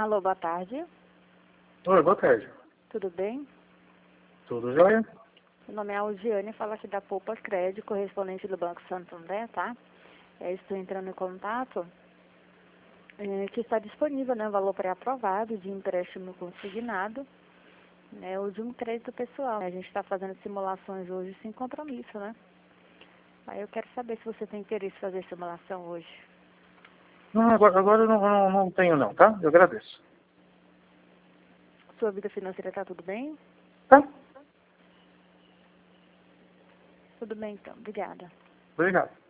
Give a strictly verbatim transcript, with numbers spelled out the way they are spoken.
Alô, boa tarde. Oi, boa tarde. Tudo bem? Tudo jóia? Meu nome é Algiane, falo aqui da Poupa Crédito, correspondente do Banco Santander, tá? É, estou entrando em contato, é, que está disponível, né, valor pré-aprovado de empréstimo consignado, né, ou de um crédito pessoal. A gente está fazendo simulações hoje sem compromisso, né? Aí eu quero saber se você tem interesse em fazer simulação hoje. Não, agora, agora eu não, não, não tenho não, tá? Eu agradeço. Sua vida financeira está tudo bem? Tá? Tudo bem, então. Obrigada. Obrigado.